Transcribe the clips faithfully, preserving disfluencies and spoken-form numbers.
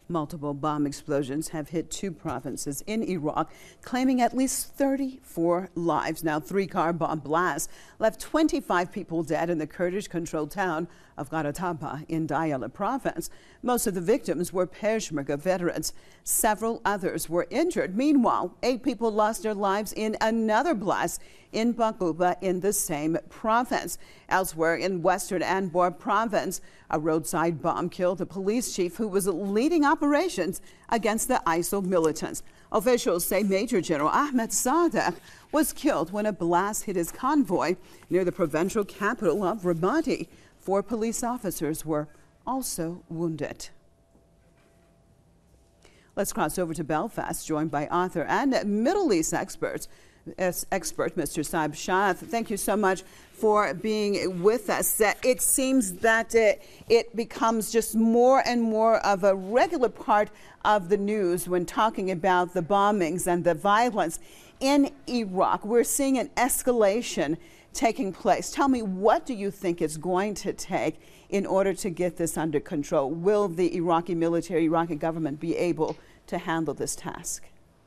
Multiple bomb explosions have hit two provinces in Iraq, claiming at least thirty-four lives. Now, three car bomb blasts left twenty-five people dead in the Kurdish-controlled town of Garataba in Diyala province. Most of the victims were Peshmerga veterans. Several others were injured. Meanwhile, eight people lost their lives in another blast in Baquba in the same province. Elsewhere in western Anbar province, a roadside bomb killed a police chief who was leading operations against the I S I L militants. Officials say Major General Ahmed Sadek was killed when a blast hit his convoy near the provincial capital of Ramadi. Four police officers were also wounded. Let's cross over to Belfast, joined by author and Middle East experts. As expert, Mister Saib Shah, thank you so much for being with us. Uh, it seems that uh, it becomes just more and more of a regular part of the news when talking about the bombings and the violence in Iraq. We're seeing an escalation taking place. Tell me, what do you think it's going to take in order to get this under control? Will the Iraqi military, Iraqi government be able to handle this task?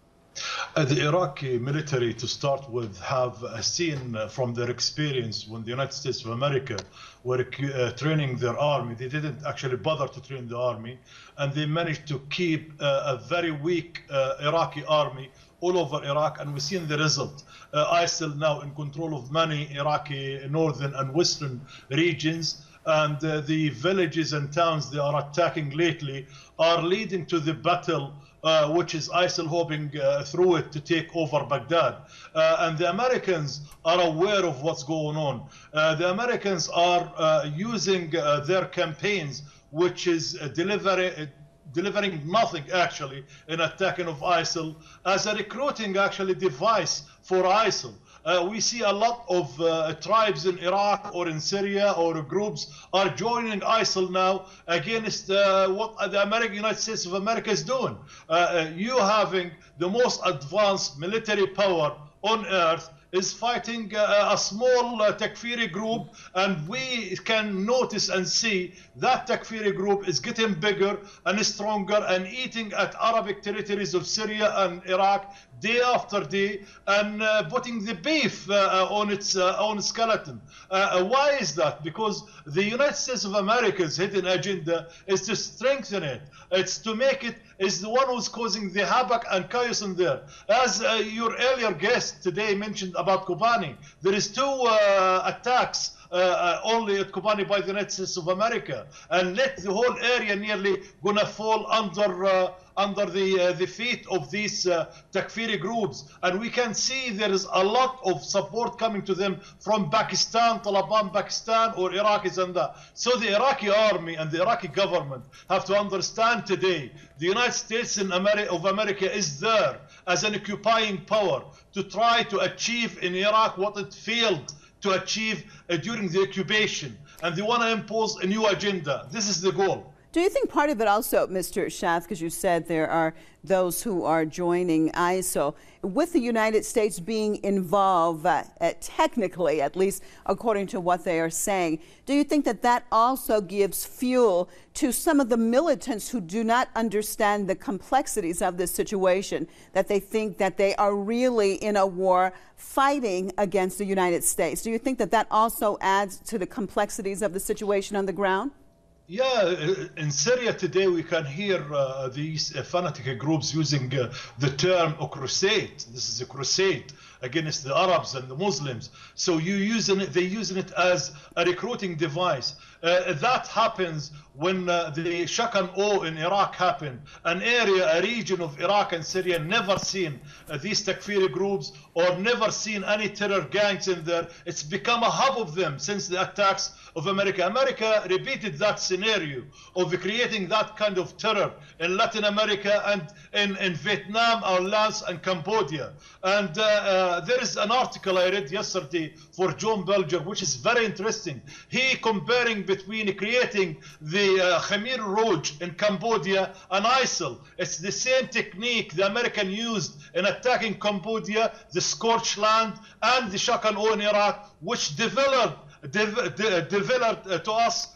Uh, the Iraqi military, to start with, have uh, seen uh, from their experience when the United States of America were uh, training their army, they didn't actually bother to train the army, and they managed to keep uh, a very weak uh, Iraqi army all over Iraq, and we've seen the result. Uh, I S I L now in control of many Iraqi northern and western regions, and uh, the villages and towns they are attacking lately are leading to the battle Uh, which is I S I L hoping uh, through it to take over Baghdad. Uh, and the Americans are aware of what's going on. Uh, the Americans are uh, using uh, their campaigns, which is uh, delivering, uh, delivering nothing actually in attacking of I S I L, as a recruiting actually device for I S I L. Uh, we see a lot of uh, tribes in Iraq or in Syria or groups are joining I S I L now against uh, what the American, United States of America is doing. Uh, you having the most advanced military power on earth is fighting uh, a small uh, Takfiri group, and we can notice and see that Takfiri group is getting bigger and stronger and eating at Arabic territories of Syria and Iraq day after day, and uh, putting the beef uh, on its uh, own skeleton. Uh, why is that? Because the United States of America's hidden agenda is to strengthen it. It's to make it is the one who's causing the havoc and chaos in there. As uh, your earlier guest today mentioned about Kobani, there is two uh, attacks Uh, uh, only at Kobani by the United States of America, and let the whole area nearly gonna fall under uh, under the uh, the feet of these uh, Takfiri groups. And we can see there is a lot of support coming to them from Pakistan, Taliban Pakistan, or Iraqis and that. So the Iraqi army and the Iraqi government have to understand today the United States in Ameri- of America is there as an occupying power to try to achieve in Iraq what it failed to achieve uh, during the occupation, and they want to impose a new agenda. This is the goal. Do you think part of it also, Mister Shah, because you said there are those who are joining I S I L, with the United States being involved, uh, uh, technically, at least according to what they are saying, do you think that that also gives fuel to some of the militants who do not understand the complexities of this situation, that they think that they are really in a war fighting against the United States? Do you think that that also adds to the complexities of the situation on the ground? Yeah, in Syria today we can hear uh, these uh, fanatic groups using uh, the term a crusade. This is a crusade against the Arabs and the Muslims. So you using it, they're using it as a recruiting device. Uh, that happens when uh, the Shakan O in Iraq happened. An area, a region of Iraq and Syria never seen uh, these Takfiri groups or never seen any terror gangs in there. It's become a hub of them since the attacks of America. America repeated that scenario of creating that kind of terror in Latin America and in, in Vietnam, our Laos and Cambodia. And uh, uh, there is an article I read yesterday for John Belger, which is very interesting. He comparing between creating the uh, Khmer Rouge in Cambodia and I S I L. It's the same technique the American used in attacking Cambodia, the scorched land, and the Shakan O in Iraq, which developed de de developed uh, to us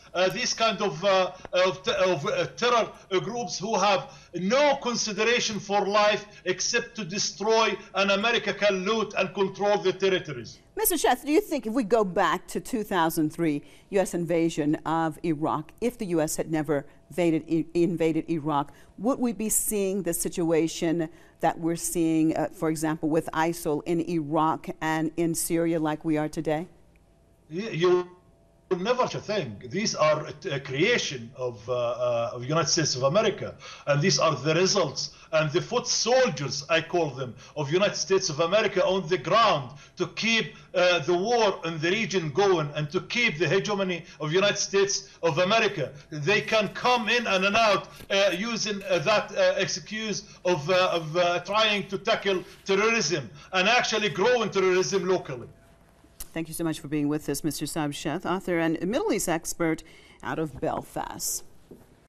uh, these kind of, uh, of, of uh, terror groups who have no consideration for life except to destroy, and America can loot and control the territories. Mister Sheth, do you think if we go back to two thousand three, U S invasion of Iraq, if the U S had never invaded, invaded Iraq, would we be seeing the situation that we're seeing, uh, for example, with ISIL in Iraq and in Syria like we are today? You will never think. These are a creation of, uh, uh, of United States of America, and these are the results and the foot soldiers, I call them, of United States of America on the ground to keep uh, the war in the region going and to keep the hegemony of United States of America. They can come in and out uh, using uh, that uh, excuse of, uh, of uh, trying to tackle terrorism and actually growing terrorism locally. Thank you so much for being with us, Mister Saab Sheth, author and Middle East expert out of Belfast.